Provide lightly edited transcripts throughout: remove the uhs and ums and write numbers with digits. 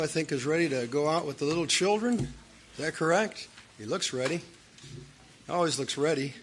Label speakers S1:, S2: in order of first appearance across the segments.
S1: I think is ready to go out with the little children. Is that correct? He looks ready. Always looks ready.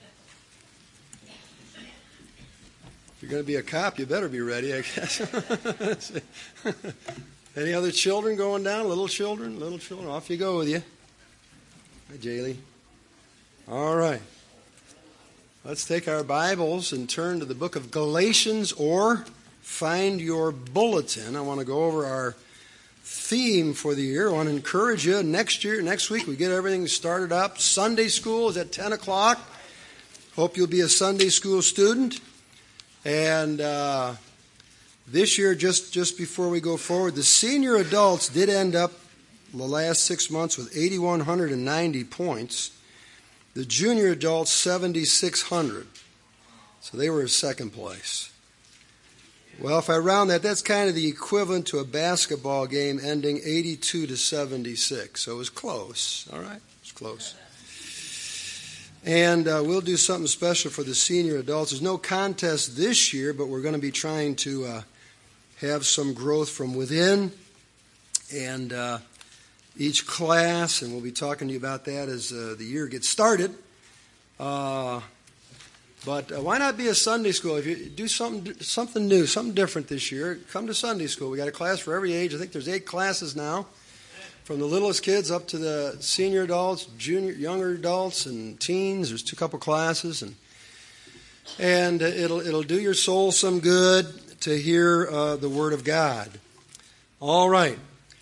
S1: If you're going to be a cop, you better be ready, I guess. Any other children going down? Little children? Little children? Off you go with you. Hi, Jaylee. All right. Let's take our Bibles and turn to the book of Galatians, or find your bulletin. I want to go over our theme for the year. I want to encourage you. Next week, we get everything started up. Sunday school is at 10 o'clock. Hope you'll be a Sunday school student. And this year, just before we go forward, the senior adults did end up the last 6 months with 8,190 points. The junior adults, 7,600. So they were in second place. Well, if I round that, that's kind of the equivalent to a basketball game ending 82-76. So it was close. All right? It was close. And we'll do something special for the senior adults. There's no contest this year, but we're going to be trying to have some growth from within. And each class, and we'll be talking to you about that as the year gets started. But why not be a Sunday school? If you do something new, something different this year, come to Sunday school. We got a class for every age. I think there's 8 classes now, from the littlest kids up to the senior adults, younger adults, and teens. There's a couple classes, and it'll do your soul some good to hear the Word of God. All right.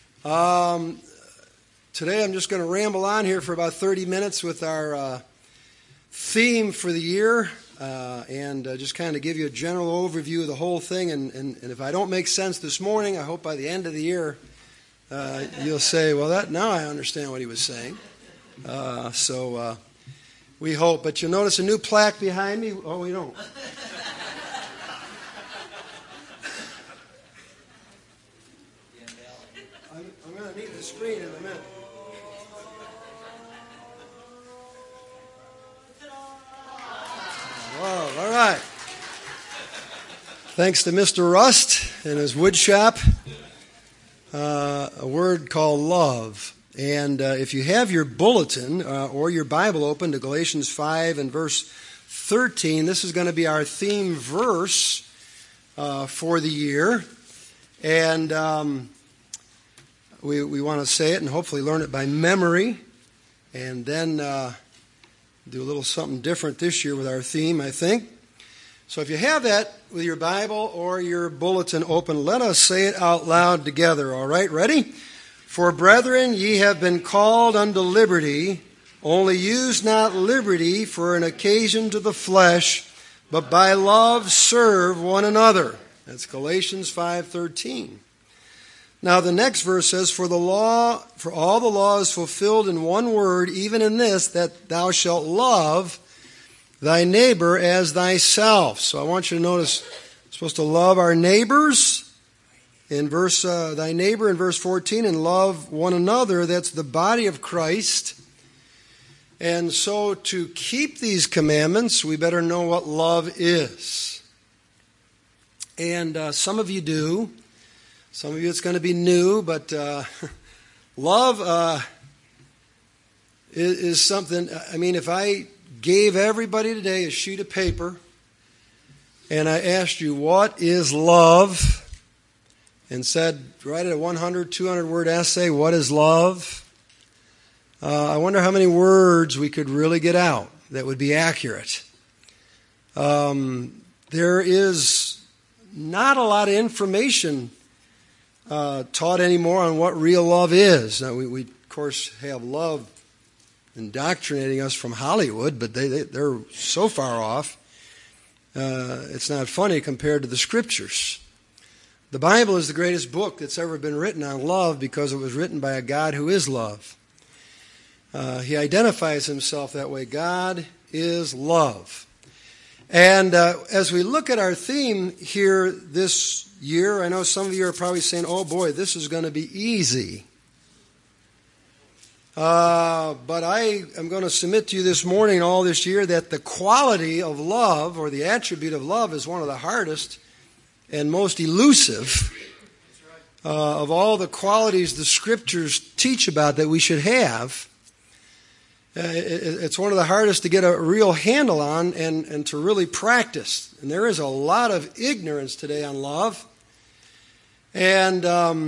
S1: Today I'm just going to ramble on here for about 30 minutes with our theme for the year. And just kind of give you a general overview of the whole thing. And if I don't make sense this morning, I hope by the end of the year you'll say, well, now I understand what he was saying. So we hope. But you'll notice a new plaque behind me. Oh, we don't. I'm going to need the screen in a minute. Wow, all right. Thanks to Mr. Rust and his wood shop. A word called love. And if you have your bulletin or your Bible open to Galatians 5 and verse 13, this is going to be our theme verse for the year. And we want to say it and hopefully learn it by memory. And then do a little something different this year with our theme, I think. So if you have that with your Bible or your bulletin open, let us say it out loud together, all right? Ready? For brethren, ye have been called unto liberty, only use not liberty for an occasion to the flesh, but by love serve one another. That's Galatians 5:13. Now the next verse says, for all the law is fulfilled in one word, even in this, that thou shalt love thy neighbor as thyself. So I want you to notice, we're supposed to love our neighbors in thy neighbor in verse 14, and love one another. That's the body of Christ. And so to keep these commandments, we better know what love is. And some of you do. Some of you it's going to be new, but love is something. I mean, if I gave everybody today a sheet of paper and I asked you, what is love? And said, write a 100, 200-word essay, what is love? I wonder how many words we could really get out that would be accurate. There is not a lot of information taught anymore on what real love is. Now, we of course have love indoctrinating us from Hollywood, but they're so far off. It's not funny compared to the Scriptures. The Bible is the greatest book that's ever been written on love because it was written by a God who is love. He identifies himself that way. God is love. And as we look at our theme here this year, I know some of you are probably saying, oh boy, this is going to be easy. But I am going to submit to you this morning, all this year, that the quality of love, or the attribute of love, is one of the hardest and most elusive of all the qualities the Scriptures teach about that we should have, it's one of the hardest to get a real handle on and to really practice. And there is a lot of ignorance today on love. And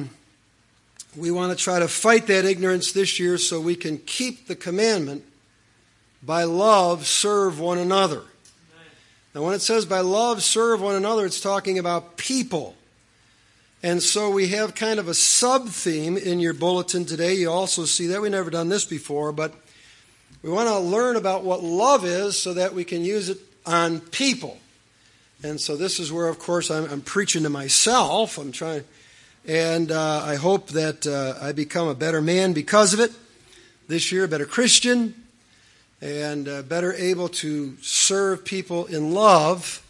S1: we want to try to fight that ignorance this year so we can keep the commandment, by love, serve one another. Now, when it says by love, serve one another, it's talking about people. And so we have kind of a sub-theme in your bulletin today. You also see that. We've never done this before, but we want to learn about what love is so that we can use it on people. And so this is where, of course, I'm preaching to myself. I'm trying, and I hope that I become a better man because of it this year, a better Christian, and better able to serve people in love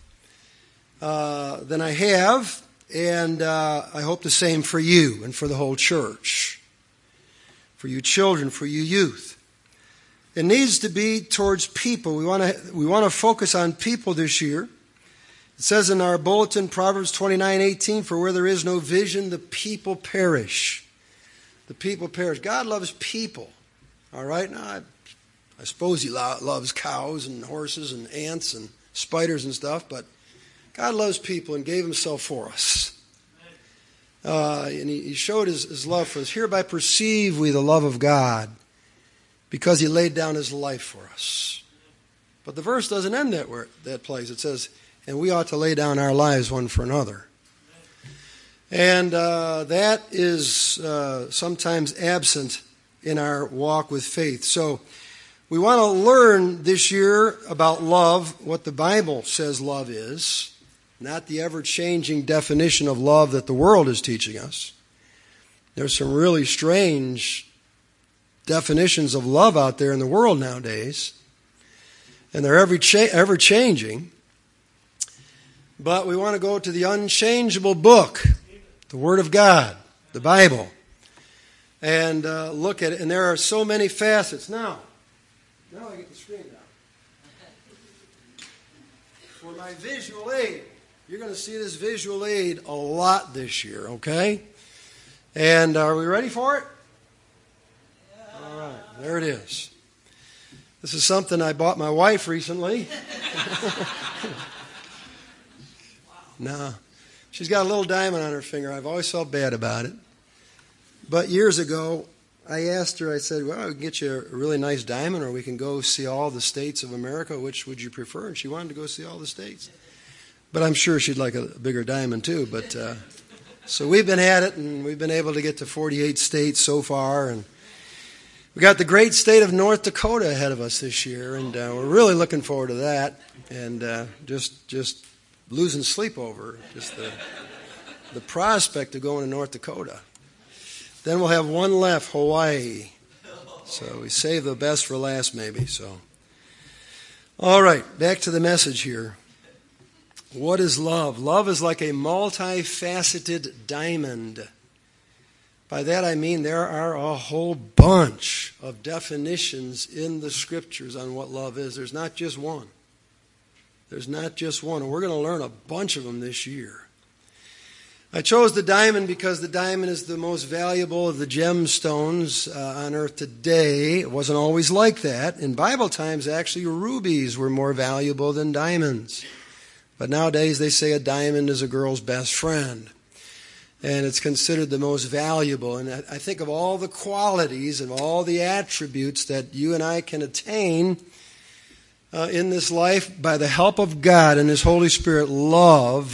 S1: than I have. And I hope the same for you and for the whole church, for you children, for you youth. It needs to be towards people. We want to focus on people this year. It says in our bulletin, Proverbs 29:18, for where there is no vision, the people perish. The people perish. God loves people. All right? Now, I suppose He loves cows and horses and ants and spiders and stuff, but God loves people and gave Himself for us. And He showed His love for us. Hereby perceive we the love of God, because He laid down His life for us. But the verse doesn't end that place. It says, and we ought to lay down our lives one for another. And that is sometimes absent in our walk with faith. So we want to learn this year about love, what the Bible says love is, not the ever-changing definition of love that the world is teaching us. There's some really strange definitions of love out there in the world nowadays, and they're ever-changing. But we want to go to the unchangeable book, the Word of God, the Bible, and look at it. And there are so many facets. Now I get the screen down. For my visual aid, you're going to see this visual aid a lot this year, okay? And are we ready for it? All right, there it is. This is something I bought my wife recently. No, she's got a little diamond on her finger. I've always felt bad about it. But years ago, I asked her, I said, well, we can get you a really nice diamond, or we can go see all the states of America. Which would you prefer? And she wanted to go see all the states. But I'm sure she'd like a bigger diamond too. But so we've been at it, and we've been able to get to 48 states so far. And we got the great state of North Dakota ahead of us this year, and we're really looking forward to that. And just losing sleep over just the prospect of going to North Dakota. Then we'll have one left, Hawaii. So we save the best for last, maybe. So, all right, back to the message here. What is love? Love is like a multifaceted diamond. By that I mean there are a whole bunch of definitions in the Scriptures on what love is. There's not just one. There's not just one. And we're going to learn a bunch of them this year. I chose the diamond because the diamond is the most valuable of the gemstones on earth today. It wasn't always like that. In Bible times, actually, rubies were more valuable than diamonds. But nowadays, they say a diamond is a girl's best friend. And it's considered the most valuable. And I think of all the qualities and all the attributes that you and I can attain in this life by the help of God and His Holy Spirit, love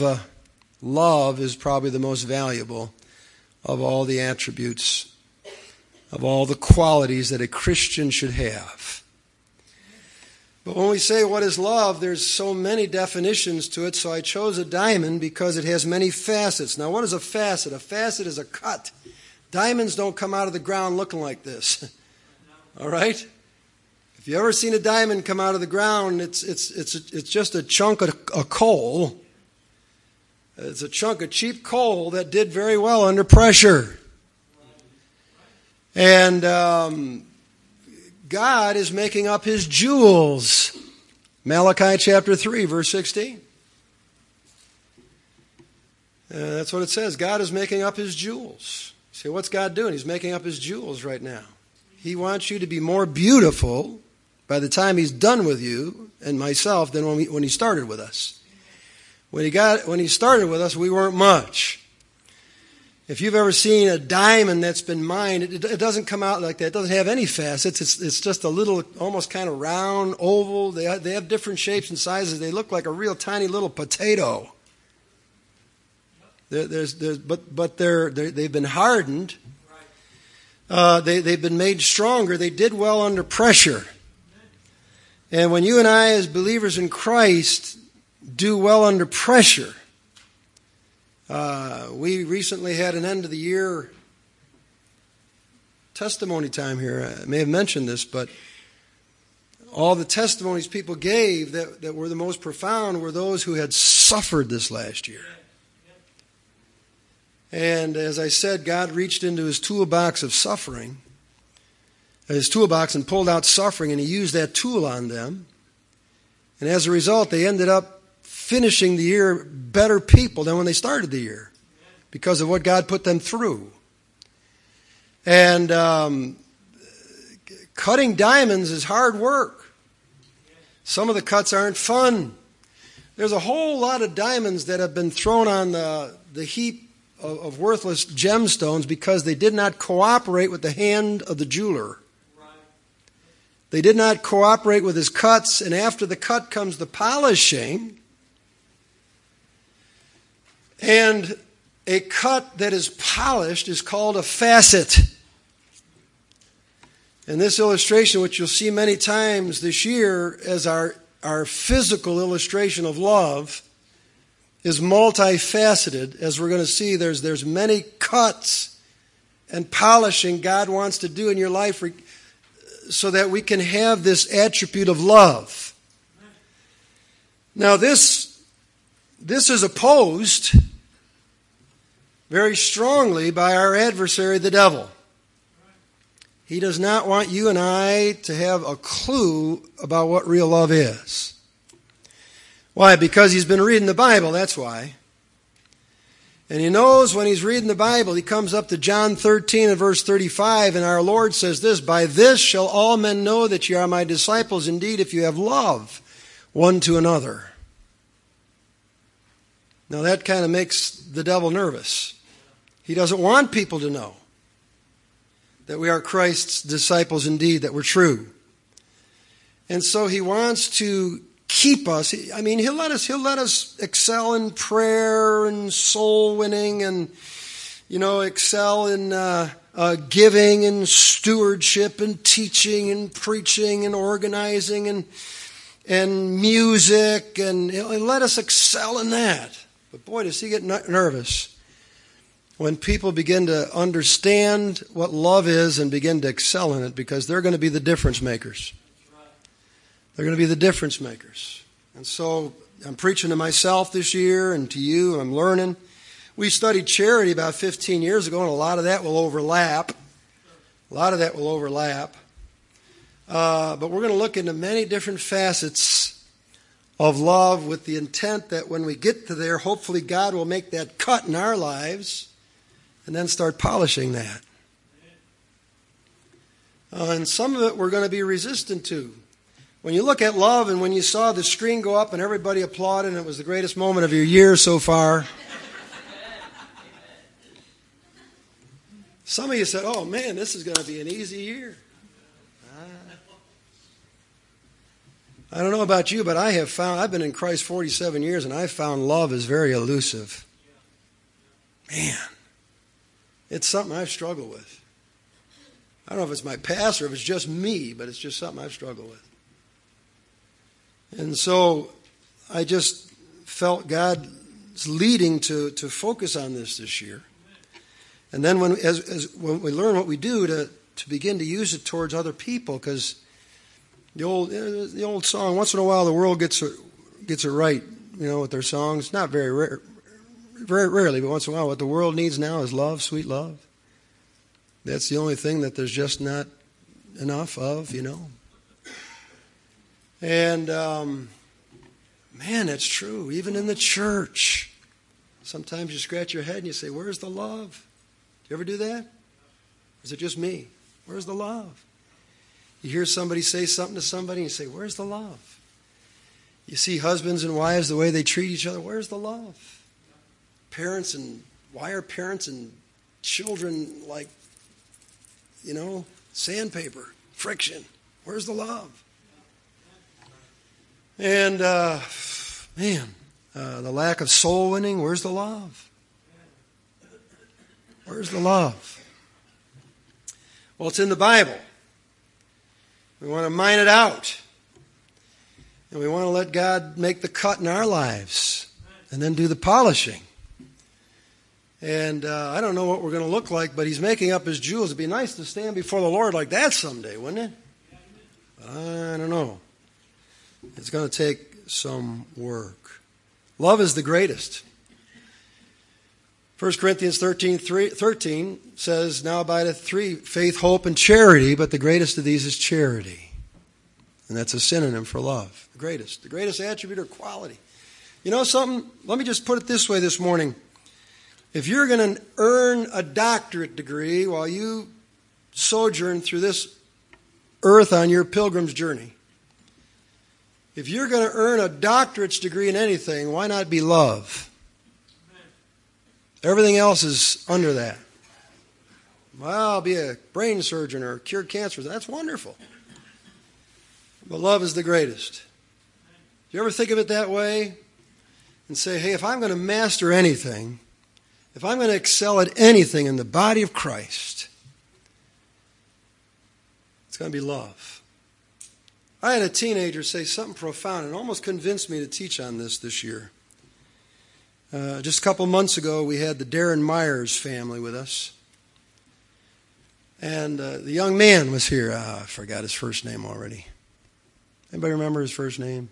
S1: is probably the most valuable of all the attributes, of all the qualities that a Christian should have. But when we say what is love, there's so many definitions to it, so I chose a diamond because it has many facets. Now, what is a facet? A facet is a cut. Diamonds don't come out of the ground looking like this. All right? If you ever seen a diamond come out of the ground, it's just a chunk of coal. It's a chunk of cheap coal that did very well under pressure. And God is making up His jewels. Malachi chapter 3, verse 16. That's what it says. God is making up his jewels. You say, what's God doing? He's making up his jewels right now. He wants you to be more beautiful by the time he's done with you and myself than when he started with us. When he started with us, we weren't much. If you've ever seen a diamond that's been mined, it doesn't come out like that. It doesn't have any facets. It's just a little, almost kind of round, oval. They have different shapes and sizes. They look like a real tiny little potato. But they've been hardened. They've been made stronger. They did well under pressure. And when you and I, as believers in Christ, do well under pressure, we recently had an end of the year testimony time here. I may have mentioned this, but all the testimonies people gave that were the most profound were those who had suffered this last year. And as I said, God reached into his toolbox of suffering, his toolbox, and pulled out suffering, and he used that tool on them. And as a result, they ended up finishing the year better people than when they started the year because of what God put them through. And cutting diamonds is hard work. Some of the cuts aren't fun. There's a whole lot of diamonds that have been thrown on the heap of worthless gemstones because they did not cooperate with the hand of the jeweler. They did not cooperate with his cuts, and after the cut comes the polishing. And a cut that is polished is called a facet. And this illustration, which you'll see many times this year as our physical illustration of love, is multifaceted. As we're going to see, there's many cuts and polishing God wants to do in your life so that we can have this attribute of love. Now this is opposed very strongly by our adversary, the devil. He does not want you and I to have a clue about what real love is. Why? Because he's been reading the Bible, that's why. And he knows when he's reading the Bible, he comes up to John 13 and verse 35, and our Lord says this, "By this shall all men know that ye are my disciples, indeed, if you have love one to another." Now that kind of makes the devil nervous. He doesn't want people to know that we are Christ's disciples indeed, that we're true. And so he wants to keep us. I mean, he'll let us excel in prayer and soul winning, and excel in giving and stewardship and teaching and preaching and organizing and music, and he'll let us excel in that. But boy, does he get nervous when people begin to understand what love is and begin to excel in it, because they're going to be the difference makers. They're going to be the difference makers. And so I'm preaching to myself this year and to you, and I'm learning. We studied charity about 15 years ago, and a lot of that will overlap. But we're going to look into many different facets of love with the intent that when we get to there, hopefully God will make that cut in our lives and then start polishing that. And some of it we're going to be resistant to. When you look at love and when you saw the screen go up and everybody applauded and it was the greatest moment of your year so far, some of you said, "Oh man, this is going to be an easy year." I don't know about you, but I've been in Christ 47 years and I've found love is very elusive. Man, it's something I've struggled with. I don't know if it's my past or if it's just me, but it's just something I've struggled with. And so I just felt God's leading to focus on this year. And then when we learn what we do to begin to use it towards other people, because the old song, once in a while the world gets it right, with their songs. Not very rarely, but once in a while. What the world needs now is love, sweet love. That's the only thing that there's just not enough of, And, man, that's true. Even in the church. Sometimes you scratch your head and you say, where's the love? Do you ever do that? Or is it just me? Where's the love? You hear somebody say something to somebody and you say, where's the love? You see husbands and wives, the way they treat each other, where's the love? Parents, and why are parents and children like, sandpaper, friction? Where's the love? And, the lack of soul winning, where's the love? Where's the love? Well, it's in the Bible. We want to mine it out. And we want to let God make the cut in our lives and then do the polishing. And I don't know what we're going to look like, but He's making up His jewels. It'd be nice to stand before the Lord like that someday, wouldn't it? But I don't know. It's going to take some work. Love is the greatest. 1 Corinthians 13 says, now abideth three, faith, hope, and charity, but the greatest of these is charity. And that's a synonym for love. The greatest attribute or quality. You know something? Let me just put it this way this morning. If you're going to earn a doctorate degree while you sojourn through this earth on your pilgrim's journey, if you're going to earn a doctorate's degree in anything, why not be love? Everything else is under that. Well, I'll be a brain surgeon or cure cancer. That's wonderful. But love is the greatest. Do you ever think of it that way? And say, hey, if I'm going to master anything, if I'm going to excel at anything in the body of Christ, it's going to be love. I had a teenager say something profound and almost convinced me to teach on this year. Just a couple months ago, we had the Darren Myers family with us. And the young man was here. I forgot his first name already. Anybody remember his first name?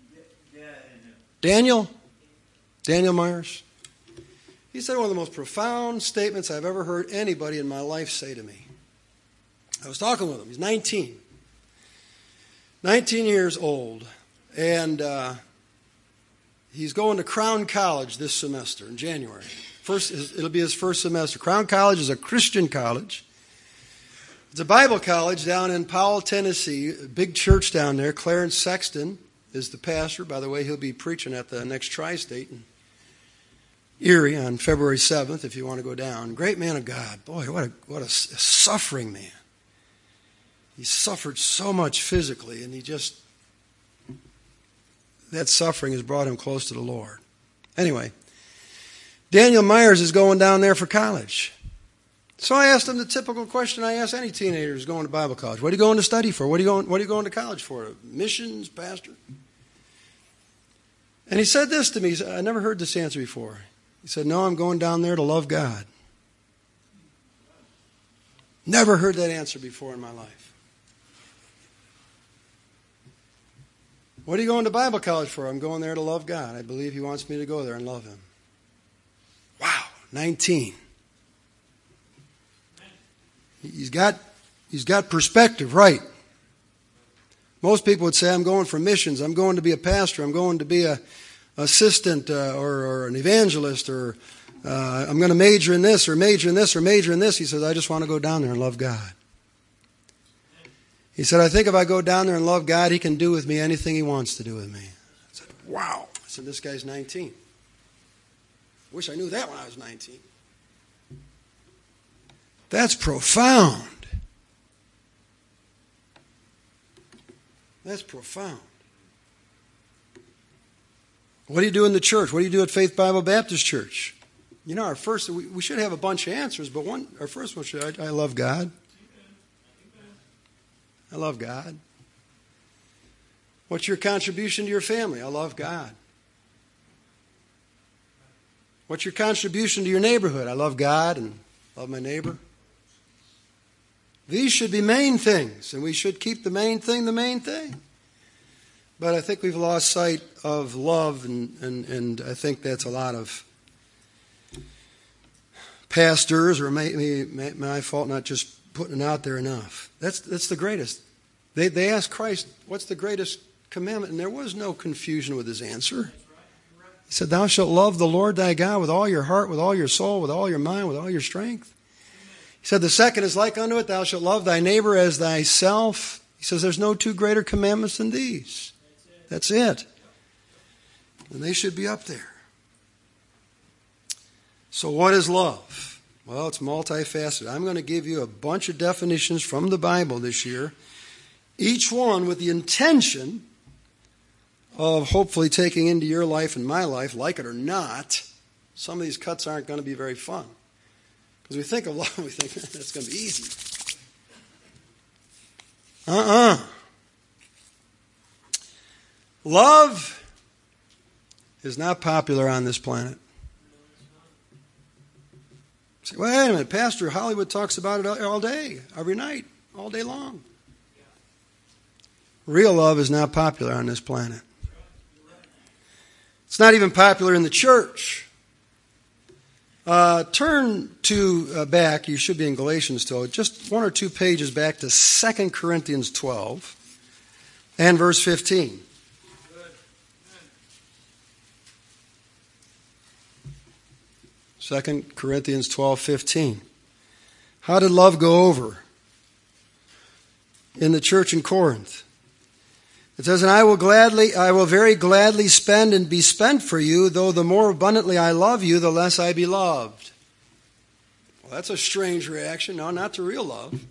S1: Daniel? Daniel Myers? He said one of the most profound statements I've ever heard anybody in my life say to me. I was talking with him. He's 19. 19 years old. And he's going to Crown College this semester in January. It'll be his first semester. Crown College is a Christian college. It's a Bible college down in Powell, Tennessee, a big church down there. Clarence Sexton is the pastor. By the way, he'll be preaching at the next Tri-State in Erie on February 7th if you want to go down. Great man of God. Boy, what a suffering man. He suffered so much physically, and that suffering has brought him close to the Lord. Anyway, Daniel Myers is going down there for college. So I asked him the typical question I ask any teenager who's going to Bible college. What are you going to study for? What are you going to college for? Missions, pastor? And he said this to me. He said, I never heard this answer before. He said, no, I'm going down there to love God. Never heard that answer before in my life. What are you going to Bible college for? I'm going there to love God. I believe He wants me to go there and love Him. Wow, 19. He's got perspective, right? Most people would say, I'm going for missions. I'm going to be a pastor. I'm going to be an assistant or an evangelist, or I'm going to major in this or major in this or major in this. He says, I just want to go down there and love God. He said, I think if I go down there and love God, He can do with me anything He wants to do with me. I said, wow. I said, this guy's 19. Wish I knew that when I was 19. That's profound. That's profound. What do you do in the church? What do you do at Faith Bible Baptist Church? You know, we should have a bunch of answers, but our first one should, I love God. I love God. What's your contribution to your family? I love God. What's your contribution to your neighborhood? I love God and love my neighbor. These should be main things, and we should keep the main thing the main thing. But I think we've lost sight of love, and I think that's a lot of pastors, or maybe my fault not just putting it out there enough. That's the greatest. They asked Christ, what's the greatest commandment? And there was no confusion with His answer. He said, thou shalt love the Lord thy God with all your heart, with all your soul, with all your mind, with all your strength. He said, the second is like unto it, thou shalt love thy neighbor as thyself. He says, there's no two greater commandments than these. That's it. And they should be up there. So what is love? Well, it's multifaceted. I'm going to give you a bunch of definitions from the Bible this year, each one with the intention of hopefully taking into your life and my life, like it or not. Some of these cuts aren't going to be very fun. Because we think of love, we think that's going to be easy. Love is not popular on this planet. Say, wait a minute, Pastor Hollywood talks about it all day, every night, all day long. Real love is not popular on this planet. It's not even popular in the church. Turn to back, you should be in Galatians still, just one or two pages back to 2 Corinthians 12 and verse 15. Second Corinthians 12:15. How did love go over in the church in Corinth? It says, and I will very gladly spend and be spent for you, though the more abundantly I love you, the less I be loved. Well, that's a strange reaction. No, not to real love.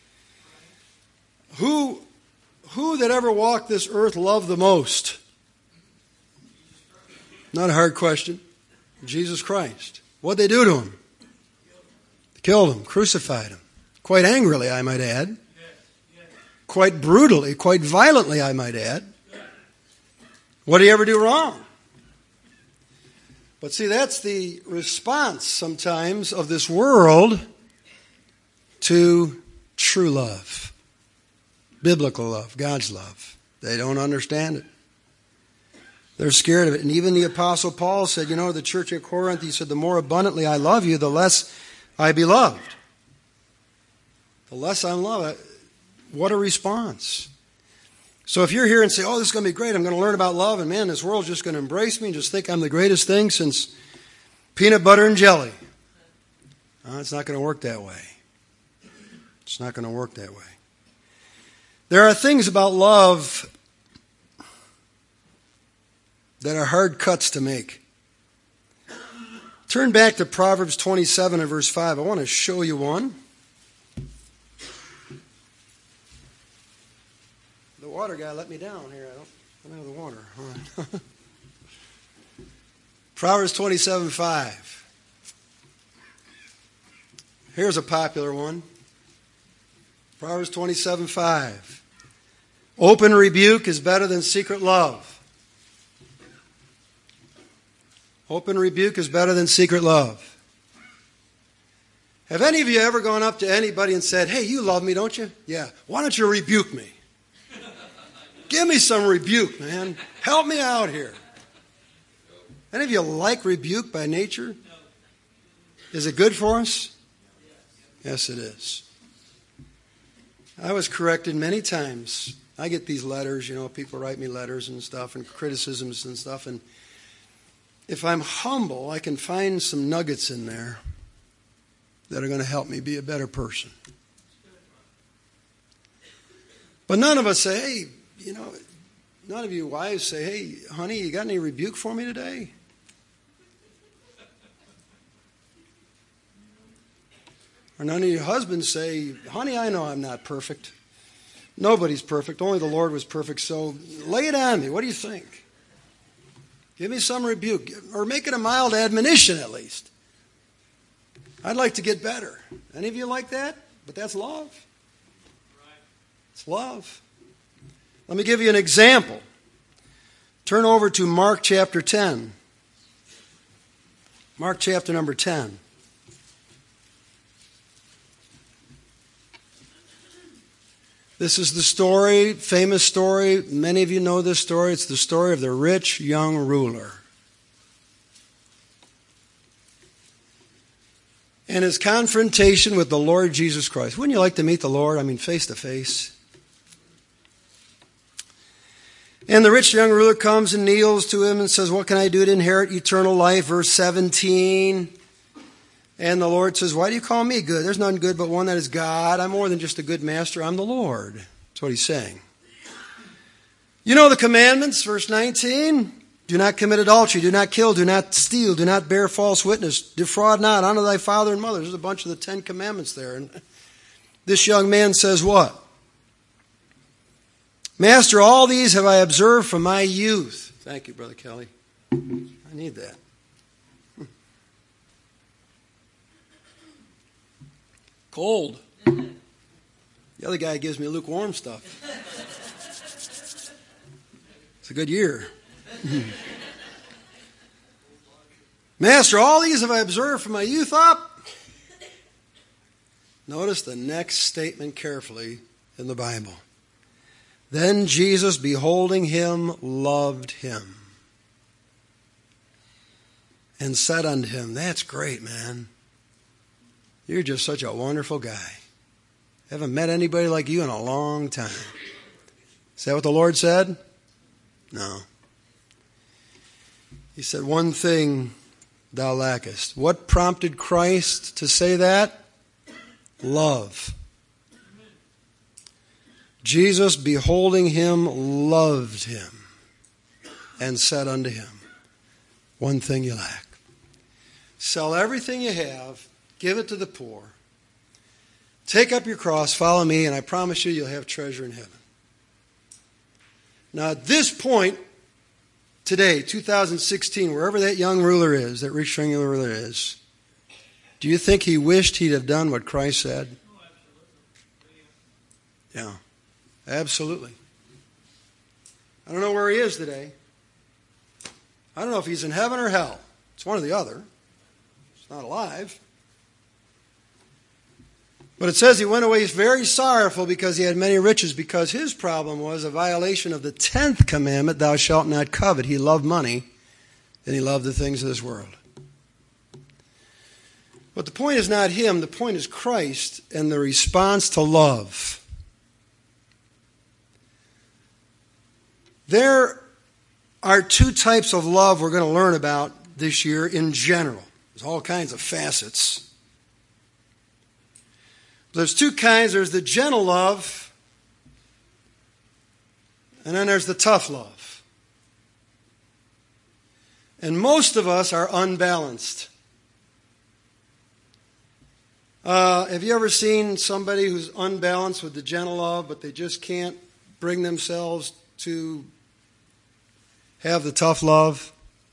S1: Who that ever walked this earth loved the most? Not a hard question. Jesus Christ. What'd they do to him? Killed him, crucified him. Quite angrily, I might add. Quite brutally, quite violently, I might add. What did he ever do wrong? But see, that's the response sometimes of this world to true love. Biblical love, God's love. They don't understand it. They're scared of it. And even the Apostle Paul said, the church at Corinth, he said, the more abundantly I love you, the less I be loved. The less I'm loved. What a response. So if you're here and say, oh, this is going to be great, I'm going to learn about love, and man, this world's just going to embrace me and just think I'm the greatest thing since peanut butter and jelly. It's not going to work that way. It's not going to work that way. There are things about love that are hard cuts to make. Turn back to Proverbs 27 and verse 5. I want to show you one. The water guy let me down here. I don't have the water. All right. Proverbs 27:5. Here's a popular one. Proverbs 27:5. Open rebuke is better than secret love. Open rebuke is better than secret love. Have any of you ever gone up to anybody and said, hey, you love me, don't you? Yeah. Why don't you rebuke me? Give me some rebuke, man. Help me out here. Any of you like rebuke by nature? Is it good for us? Yes, it is. I was corrected many times. I get these letters, people write me letters and stuff and criticisms and stuff. And if I'm humble, I can find some nuggets in there that are going to help me be a better person. But none of us say, hey, none of you wives say, hey, honey, you got any rebuke for me today? Or none of your husbands say, honey, I know I'm not perfect. Nobody's perfect. Only the Lord was perfect. So lay it on me. What do you think? Give me some rebuke. Or make it a mild admonition at least. I'd like to get better. Any of you like that? But that's love. It's love. Let me give you an example. Turn over to Mark chapter 10. Mark chapter number 10. This is the story, famous story. Many of you know this story. It's the story of the rich young ruler. And his confrontation with the Lord Jesus Christ. Wouldn't you like to meet the Lord? I mean, face to face. And the rich young ruler comes and kneels to him and says, what can I do to inherit eternal life? Verse 17. And the Lord says, why do you call me good? There's none good but one, that is God. I'm more than just a good master. I'm the Lord. That's what he's saying. You know the commandments, verse 19. Do not commit adultery. Do not kill. Do not steal. Do not bear false witness. Defraud not. Honor thy father and mother. There's a bunch of the 10 commandments there. And this young man says what? Master, all these have I observed from my youth. Thank you, Brother Kelly. I need that. Cold. The other guy gives me lukewarm stuff. It's a good year. Master, all these have I observed from my youth up. Notice the next statement carefully in the Bible. Then Jesus, beholding him, loved him and said unto him, that's great, man. You're just such a wonderful guy. Haven't met anybody like you in a long time. Is that what the Lord said? No. He said, one thing thou lackest. What prompted Christ to say that? Love. Jesus, beholding him, loved him and said unto him, one thing you lack. Sell everything you have, give it to the poor. Take up your cross, follow me, and I promise you you'll have treasure in heaven. Now at this point, today, 2016, wherever that young ruler is, that rich young ruler is, do you think he wished he'd have done what Christ said? Yeah. Absolutely. I don't know where he is today. I don't know if he's in heaven or hell. It's one or the other. He's not alive. But it says he went away very sorrowful because he had many riches, because his problem was a violation of the 10th commandment, thou shalt not covet. He loved money and he loved the things of this world. But the point is not him. The point is Christ and the response to love. There are 2 types of love we're going to learn about this year in general. There's all kinds of facets. There's 2 kinds. There's the gentle love, and then there's the tough love. And most of us are unbalanced. Have you ever seen somebody who's unbalanced with the gentle love, but they just can't bring themselves to have the tough love?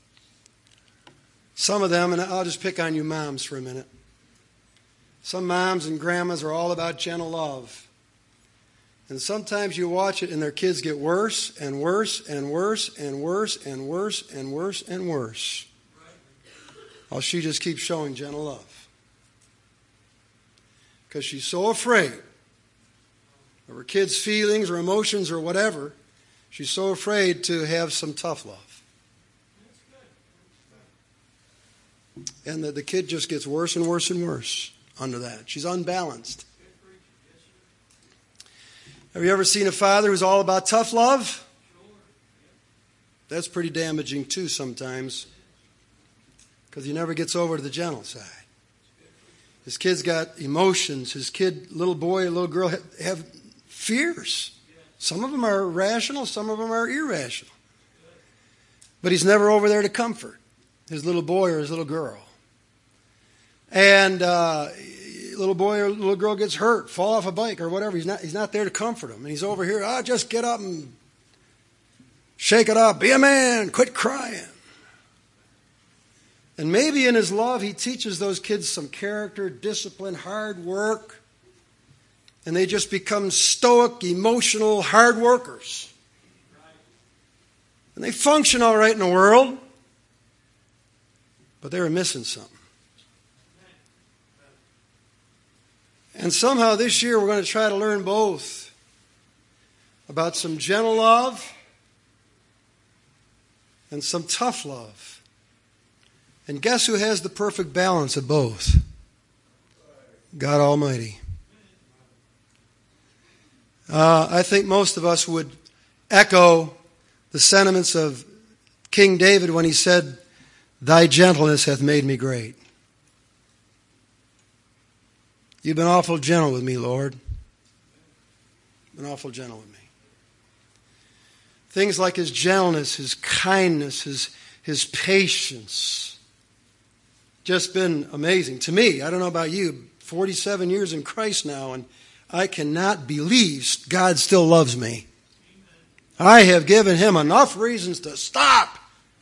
S1: Some of them, and I'll just pick on you moms for a minute. Some moms and grandmas are all about gentle love. And sometimes you watch it and their kids get worse and worse and worse and worse and worse and worse and worse. While she just keeps showing gentle love. Because she's so afraid of her kids' feelings or emotions or whatever. She's so afraid to have some tough love. And the kid just gets worse and worse and worse under that. She's unbalanced. Have you ever seen a father who's all about tough love? That's pretty damaging too sometimes, because he never gets over to the gentle side. His kid's got emotions. His kid, little boy, little girl have fears. Some of them are rational, some of them are irrational. But he's never over there to comfort his little boy or his little girl. And little boy or little girl gets hurt, fall off a bike or whatever. He's not there to comfort him. And he's over here, just get up and shake it up. Be a man. Quit crying. And maybe in his love, he teaches those kids some character, discipline, hard work. And they just become stoic, emotional, hard workers. And they function all right in the world. But they were missing something. And somehow this year we're going to try to learn both. About some gentle love and some tough love. And guess who has the perfect balance of both? God Almighty. I think most of us would echo the sentiments of King David when he said, "Thy gentleness hath made me great." You've been awful gentle with me, Lord. Been awful gentle with me. Things like His gentleness, His kindness, His patience. Just been amazing to me. I don't know about you, 47 years in Christ now, and I cannot believe God still loves me. I have given Him enough reasons to stop.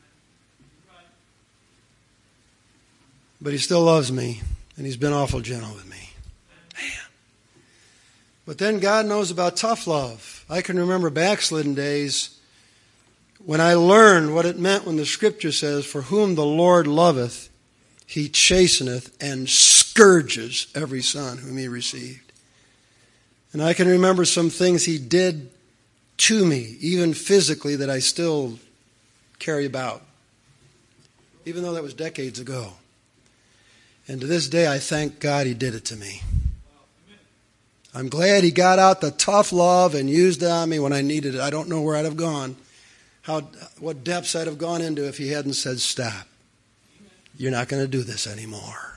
S1: But He still loves me, and He's been awful gentle with me. Man. But then God knows about tough love. I can remember backslidden days when I learned what it meant when the Scripture says, "For whom the Lord loveth, He chasteneth and scourges every son whom He received." And I can remember some things He did to me, even physically, that I still carry about, even though that was decades ago. And to this day, I thank God He did it to me. I'm glad He got out the tough love and used it on me when I needed it. I don't know where I'd have gone, what depths I'd have gone into if He hadn't said, "Stop. You're not going to do this anymore."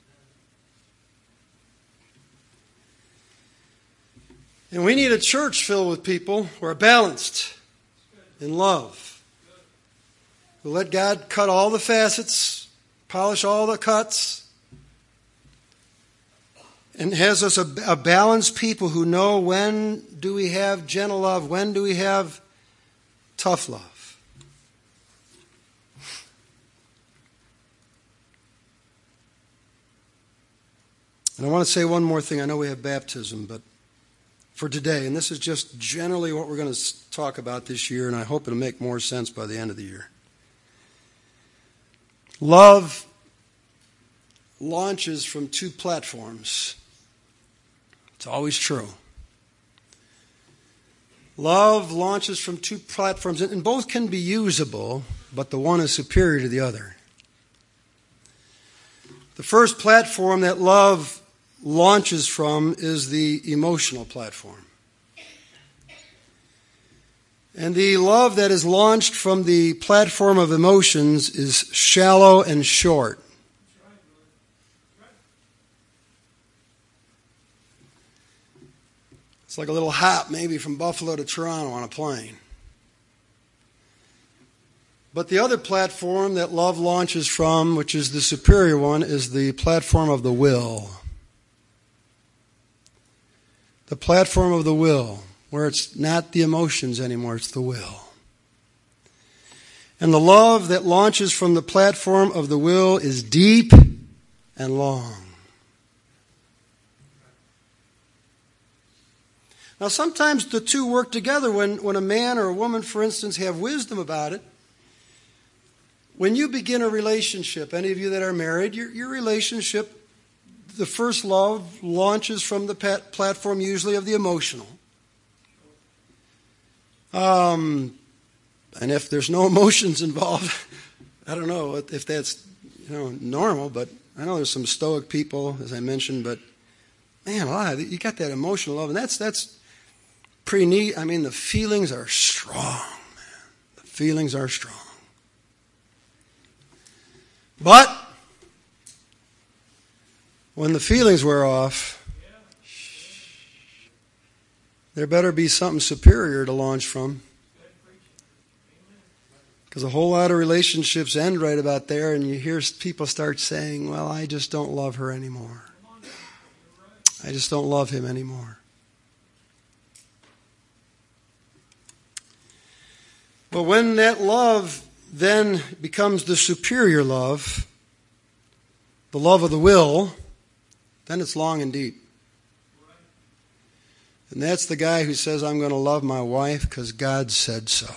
S1: And we need a church filled with people who are balanced in love, who let God cut all the facets, polish all the cuts, and has us a balanced people who know when do we have gentle love, when do we have tough love. And I want to say one more thing. I know we have baptism, but for today, and this is just generally what we're going to talk about this year, and I hope it'll make more sense by the end of the year. Love launches from two platforms. It's always true. Love launches from two platforms, and both can be usable, but the one is superior to the other. The first platform that love launches from is the emotional platform. And the love that is launched from the platform of emotions is shallow and short. It's like a little hop maybe from Buffalo to Toronto on a plane. But the other platform that love launches from, which is the superior one, is the platform of the will. The platform of the will, where it's not the emotions anymore, it's the will. And the love that launches from the platform of the will is deep and long. Now sometimes the two work together when a man or a woman, for instance, have wisdom about it. When you begin a relationship, any of you that are married, your relationship, the first love launches from the platform usually of the emotional. And if there's no emotions involved, I don't know if that's normal, but I know there's some stoic people, as I mentioned, but man, you got that emotional love, and that's pretty neat. I mean, the feelings are strong, man. The feelings are strong. But when the feelings wear off, there better be something superior to launch from. Because a whole lot of relationships end right about there, and you hear people start saying, "Well, I just don't love her anymore. I just don't love him anymore." But when that love then becomes the superior love, the love of the will, then it's long and deep. And that's the guy who says, "I'm going to love my wife because God said so."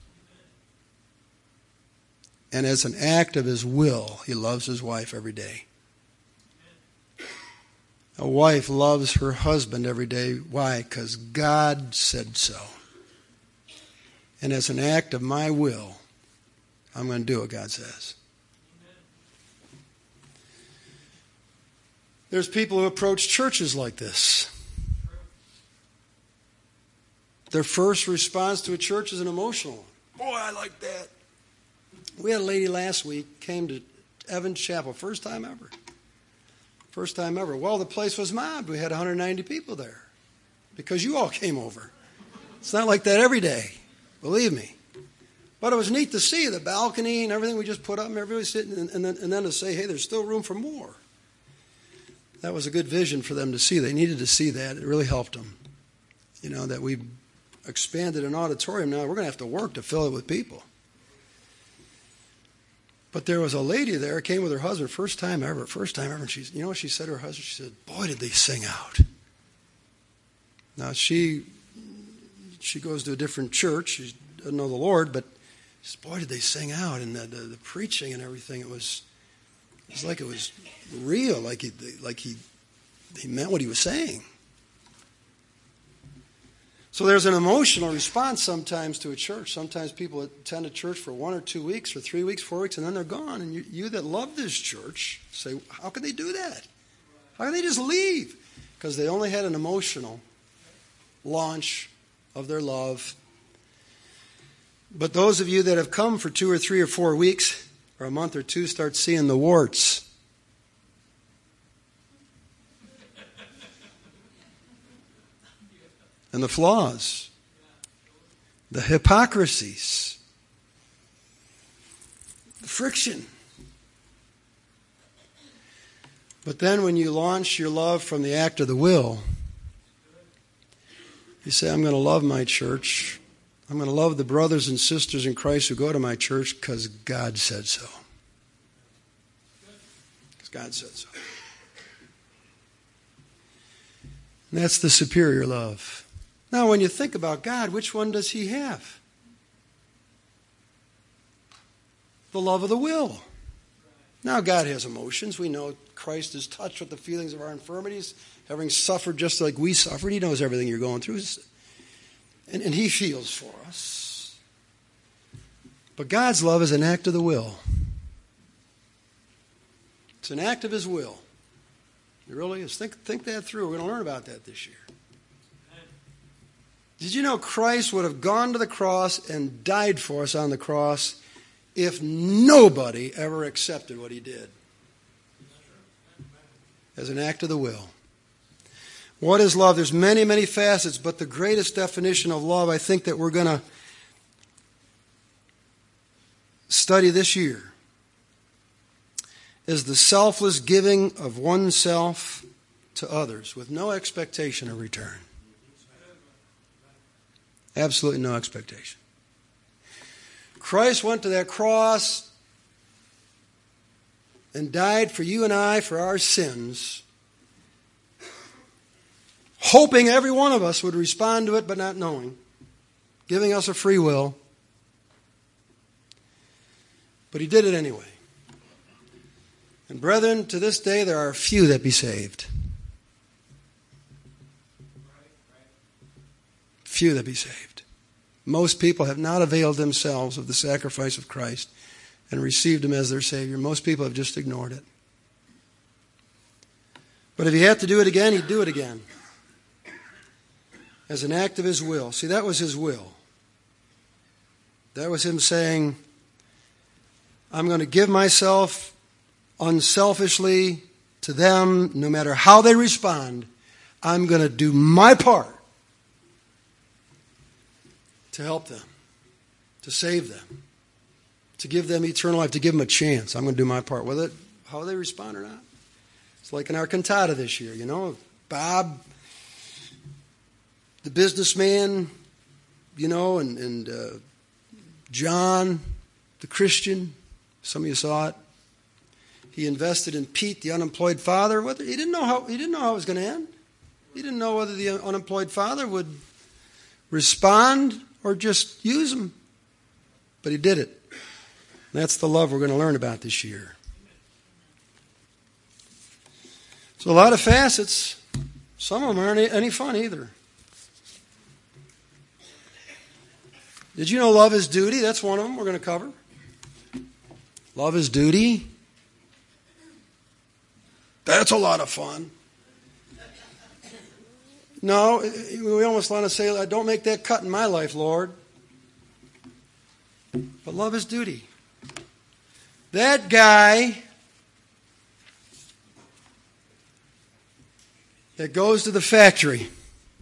S1: And as an act of his will, he loves his wife every day. A wife loves her husband every day. Why? Because God said so. And as an act of my will, I'm going to do what God says. There's people who approach churches like this. Their first response to a church is an emotional one. I like that. We had a lady last week came to Evans Chapel. First time ever. First time ever. Well, the place was mobbed. We had 190 people there because you all came over. It's not like that every day, believe me. But it was neat to see the balcony and everything we just put up and everybody sitting and then to say, hey, there's still room for more. That was a good vision for them to see. They needed to see that. It really helped them. You know, that we expanded an auditorium. Now we're going to have to work to fill it with people. But there was a lady there, came with her husband, first time ever. And she, you know what she said to her husband? She said, boy, did they sing out. Now she goes to a different church. She doesn't know the Lord, but she said, boy, did they sing out. And the preaching and everything, it was like it was real, like he meant what he was saying. So there's an emotional response sometimes to a church. Sometimes people attend a church for 1 or 2 weeks or 3 weeks, 4 weeks, and then they're gone. And you that love this church say, how could they do that? How can they just leave? Because they only had an emotional launch of their love. But those of you that have come for 2 or 3 or 4 weeks or a month or two start seeing the warts. And the flaws, the hypocrisies, the friction. But then when you launch your love from the act of the will, you say, I'm going to love my church. I'm going to love the brothers and sisters in Christ who go to my church because God said so. Because God said so. And that's the superior love. Now, when you think about God, which one does he have? The love of the will. Now, God has emotions. We know Christ is touched with the feelings of our infirmities, having suffered just like we suffered. He knows everything you're going through. And he feels for us. But God's love is an act of the will. It's an act of his will. It really is. Think that through. We're going to learn about that this year. Did you know Christ would have gone to the cross and died for us on the cross if nobody ever accepted what he did? As an act of the will. What is love? There's many, many facets, but the greatest definition of love I think that we're going to study this year is the selfless giving of oneself to others with no expectation of return. Absolutely no expectation. Christ went to that cross and died for you and I for our sins, hoping every one of us would respond to it but not knowing, giving us a free will. But he did it anyway. And brethren, to this day there are few that be saved. Few that be saved. Most people have not availed themselves of the sacrifice of Christ and received him as their Savior. Most people have just ignored it. But if he had to do it again, he'd do it again. As an act of his will. See, that was his will. That was him saying, I'm going to give myself unselfishly to them, no matter how they respond. I'm going to do my part to help them, to save them, to give them eternal life, to give them a chance. I'm going to do my part. Whether how they respond or not. It's like in our cantata this year, you know. Bob, the businessman, you know, and John, the Christian. Some of you saw it. He invested in Pete, the unemployed father. He didn't know how it was going to end. He didn't know whether the unemployed father would respond or just use him. But he did it. And that's the love we're going to learn about this year. So a lot of facets. Some of them aren't any fun either. Did you know love is duty? That's one of them we're going to cover. Love is duty. That's a lot of fun. No, we almost want to say, don't make that cut in my life, Lord. but love is duty. That guy that goes to the factory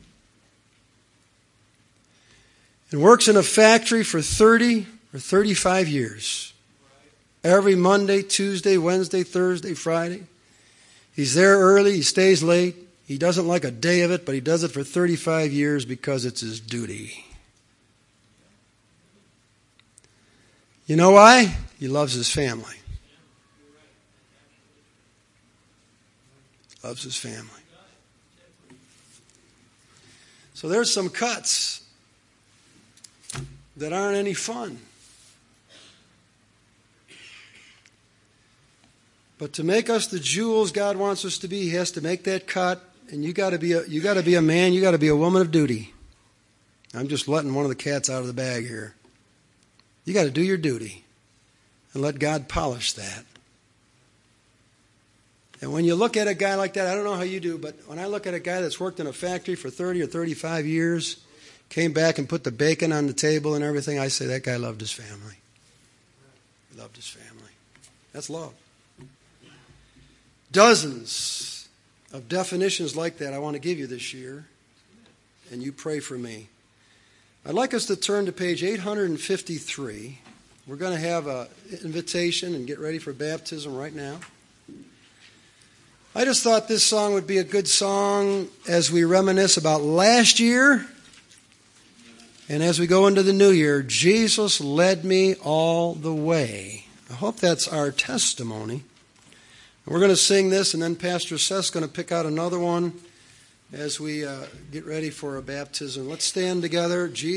S1: and works in a factory for 30 or 35 years. Every Monday, Tuesday, Wednesday, Thursday, Friday. He's there early, he stays late. He doesn't like a day of it, but he does it for 35 years because it's his duty. You know why? He loves his family. Loves his family. So there's some cuts that aren't any fun. But to make us the jewels God wants us to be, He has to make that cut, and you got to be a man, you got to be a woman of duty. I'm just letting one of the cats out of the bag here. You got to do your duty and let God polish that. And when you look at a guy like that, I don't know how you do, but when I look at a guy that's worked in a factory for 30 or 35 years, came back and put the bacon on the table and everything, I say that guy loved his family. He loved his family. That's love. Dozens of definitions like that I want to give you this year, and you pray for me. I'd like us to turn to page 853. We're going to have an invitation and get ready for baptism right now. I just thought this song would be a good song as we reminisce about last year and as we go into the new year. Jesus led me all the way. I hope that's our testimony. We're going to sing this, and then Pastor Seth's going to pick out another one as we get ready for a baptism. Let's stand together.